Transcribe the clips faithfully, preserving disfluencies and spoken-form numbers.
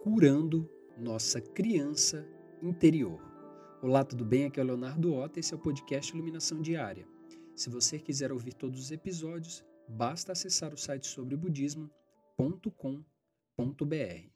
curando nossa criança interior. Olá, tudo bem? Aqui é o Leonardo Ota, esse é o podcast Iluminação Diária. Se você quiser ouvir todos os episódios, basta acessar o site sobre budismo ponto com ponto b r.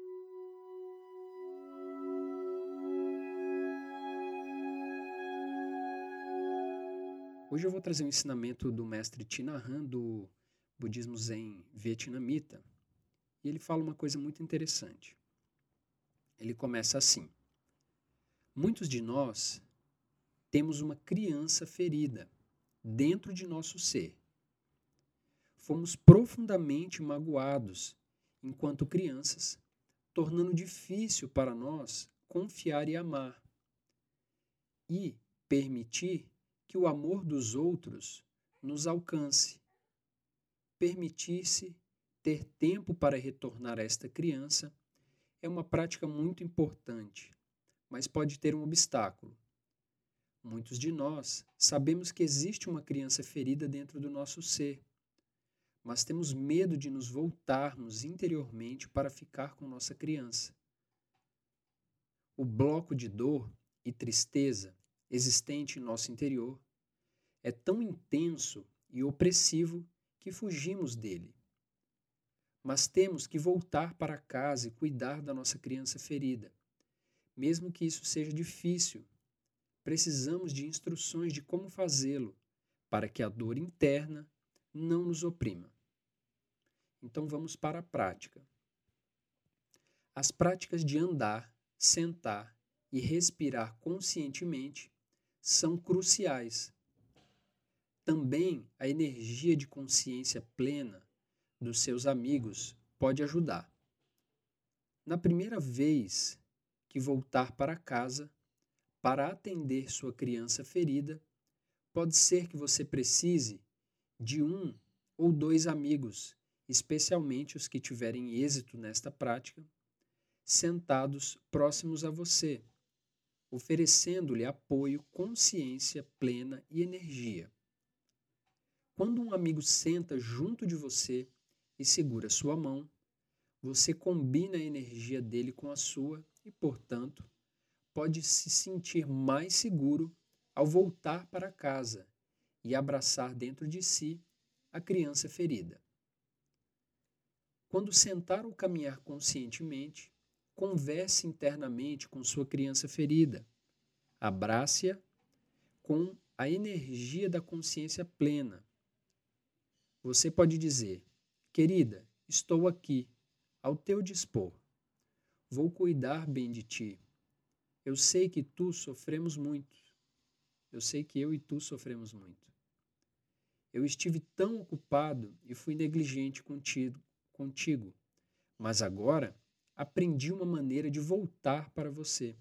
Hoje eu vou trazer um ensinamento do mestre Thich Nhat Hanh, do budismo zen vietnamita, e ele fala uma coisa muito interessante. Ele começa assim: muitos de nós temos uma criança ferida dentro de nosso ser. Fomos profundamente magoados enquanto crianças, tornando difícil para nós confiar e amar e permitir que o amor dos outros nos alcance. Permitir-se ter tempo para retornar a esta criança é uma prática muito importante, mas pode ter um obstáculo. Muitos de nós sabemos que existe uma criança ferida dentro do nosso ser, mas temos medo de nos voltarmos interiormente para ficar com nossa criança. O bloco de dor e tristeza existente em nosso interior é tão intenso e opressivo que fugimos dele. Mas temos que voltar para casa e cuidar da nossa criança ferida. Mesmo que isso seja difícil, precisamos de instruções de como fazê-lo, para que a dor interna não nos oprima. Então vamos para a prática. As práticas de andar, sentar e respirar conscientemente são cruciais. Também a energia de consciência plena dos seus amigos pode ajudar. Na primeira vez que voltar para casa para atender sua criança ferida, pode ser que você precise de um ou dois amigos, especialmente os que tiverem êxito nesta prática, sentados próximos a você, oferecendo-lhe apoio, consciência plena e energia. Quando um amigo senta junto de você e segura sua mão, você combina a energia dele com a sua e, portanto, pode se sentir mais seguro ao voltar para casa e abraçar dentro de si a criança ferida. Quando sentar ou caminhar conscientemente, converse internamente com sua criança ferida. Abrace-a com a energia da consciência plena. Você pode dizer: querida, estou aqui, ao teu dispor. Vou cuidar bem de ti. Eu sei que tu sofremos muito. Eu sei que eu e tu sofremos muito. Eu estive tão ocupado e fui negligente contigo, contigo, mas agora aprendi uma maneira de voltar para você.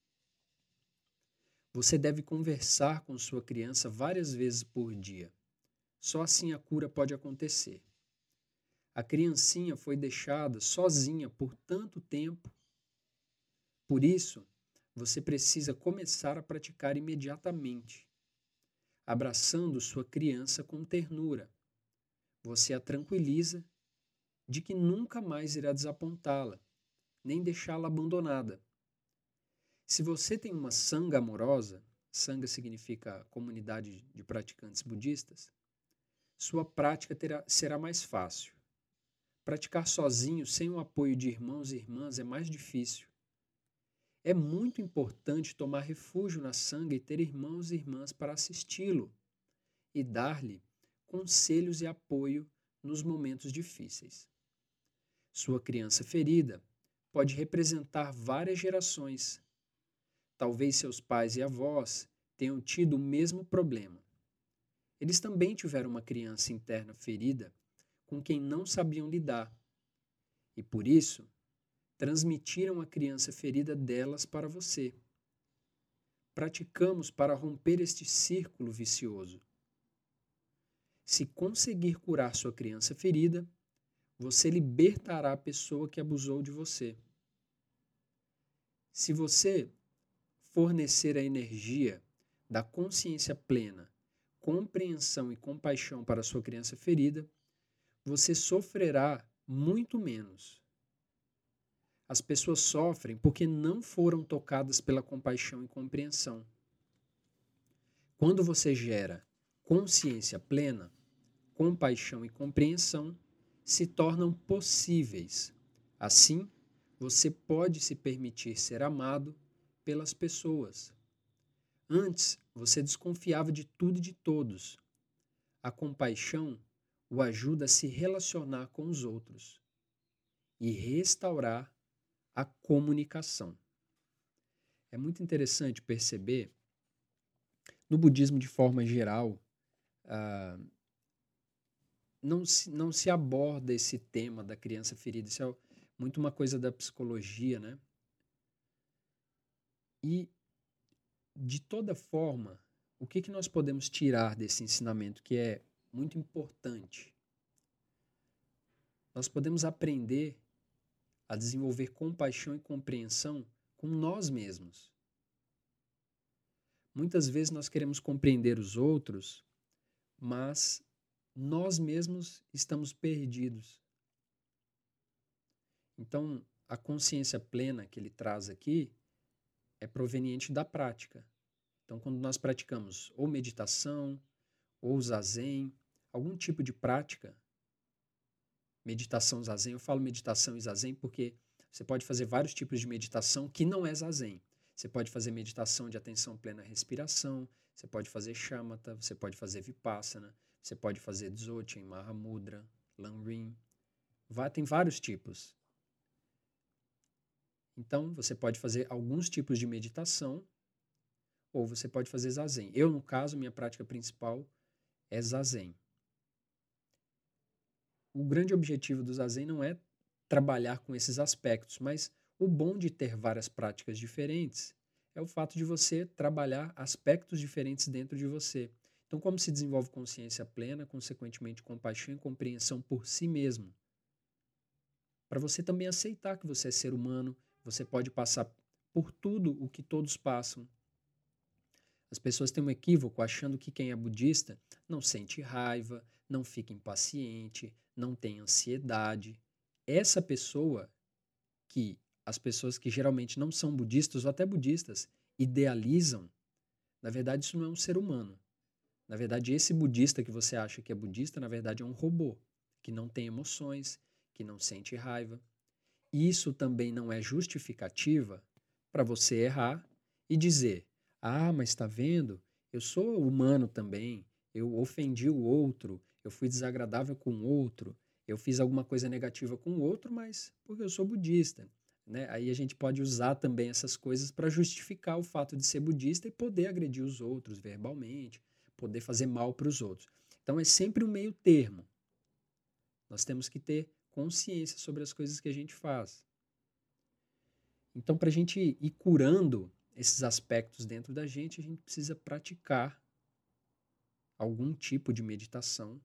Você deve conversar com sua criança várias vezes por dia. Só assim a cura pode acontecer. A criancinha foi deixada sozinha por tanto tempo. Por isso, você precisa começar a praticar imediatamente, abraçando sua criança com ternura. Você a tranquiliza de que nunca mais irá desapontá-la, nem deixá-la abandonada. Se você tem uma sangha amorosa, sangha significa comunidade de praticantes budistas, sua prática terá, será mais fácil. Praticar sozinho, sem o apoio de irmãos e irmãs, é mais difícil. É muito importante tomar refúgio na sangha e ter irmãos e irmãs para assisti-lo e dar-lhe conselhos e apoio nos momentos difíceis. Sua criança ferida pode representar várias gerações. Talvez seus pais e avós tenham tido o mesmo problema. Eles também tiveram uma criança interna ferida com quem não sabiam lidar e, por isso, transmitiram a criança ferida delas para você. Praticamos para romper este círculo vicioso. Se conseguir curar sua criança ferida, você libertará a pessoa que abusou de você. Se você fornecer a energia da consciência plena, compreensão e compaixão para a sua criança ferida, você sofrerá muito menos. As pessoas sofrem porque não foram tocadas pela compaixão e compreensão. Quando você gera consciência plena, compaixão e compreensão se tornam possíveis. Assim, você pode se permitir ser amado pelas pessoas. Antes, você desconfiava de tudo e de todos. A compaixão o ajuda a se relacionar com os outros e restaurar a comunicação. É muito interessante perceber, no budismo de forma geral, ah, não, se, não se aborda esse tema da criança ferida. Isso é muito uma coisa da psicologia, né? E, de toda forma, o que, que nós podemos tirar desse ensinamento que é muito importante? Nós podemos aprender a desenvolver compaixão e compreensão com nós mesmos. Muitas vezes nós queremos compreender os outros, mas nós mesmos estamos perdidos. Então, a consciência plena que ele traz aqui é proveniente da prática. Então, quando nós praticamos ou meditação, ou zazen, algum tipo de prática, meditação zazen, eu falo meditação e zazen porque você pode fazer vários tipos de meditação que não é zazen. Você pode fazer meditação de atenção plena à respiração, você pode fazer shamatha, você pode fazer vipassana, você pode fazer dzogchen, mahamudra, lamrim. Tem vários tipos. Então, você pode fazer alguns tipos de meditação ou você pode fazer zazen. Eu, no caso, minha prática principal é zazen. O grande objetivo do zazen não é trabalhar com esses aspectos, mas o bom de ter várias práticas diferentes é o fato de você trabalhar aspectos diferentes dentro de você. Então, como se desenvolve consciência plena, consequentemente compaixão e compreensão por si mesmo? Para você também aceitar que você é ser humano, você pode passar por tudo o que todos passam. As pessoas têm um equívoco achando que quem é budista não sente raiva, não fica impaciente, não tem ansiedade. Essa pessoa que as pessoas que geralmente não são budistas ou até budistas idealizam, na verdade isso não é um ser humano. Na verdade, esse budista que você acha que é budista, na verdade é um robô, que não tem emoções, que não sente raiva. Isso também não é justificativa para você errar e dizer: ah, mas está vendo? Eu sou humano também, eu ofendi o outro, eu fui desagradável com o outro, eu fiz alguma coisa negativa com o outro, mas porque eu sou budista. Né? Aí a gente pode usar também essas coisas para justificar o fato de ser budista e poder agredir os outros verbalmente, poder fazer mal para os outros. Então é sempre um meio termo. Nós temos que ter consciência sobre as coisas que a gente faz. Então, para a gente ir curando esses aspectos dentro da gente, a gente precisa praticar algum tipo de meditação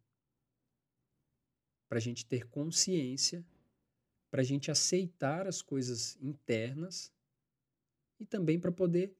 para a gente ter consciência, para a gente aceitar as coisas internas e também para poder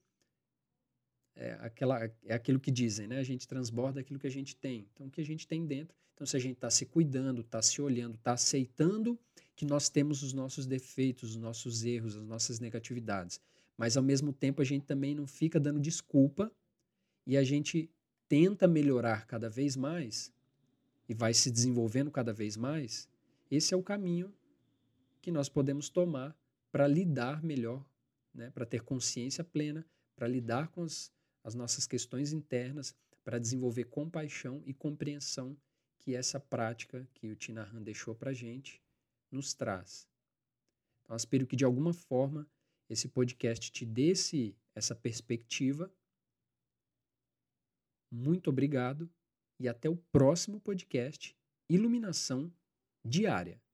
é, aquela, é aquilo que dizem, né? A gente transborda aquilo que a gente tem. Então, o que a gente tem dentro. Então, se a gente está se cuidando, está se olhando, está aceitando que nós temos os nossos defeitos, os nossos erros, as nossas negatividades, mas ao mesmo tempo a gente também não fica dando desculpa e a gente tenta melhorar cada vez mais e vai se desenvolvendo cada vez mais, esse é o caminho que nós podemos tomar para lidar melhor, né? Para ter consciência plena, para lidar com as, as nossas questões internas, para desenvolver compaixão e compreensão que essa prática que o Thich Nhat Hanh deixou para a gente nos traz. Então, espero que de alguma forma esse podcast te dê esse, essa perspectiva. Muito obrigado e até o próximo podcast Iluminação Diária.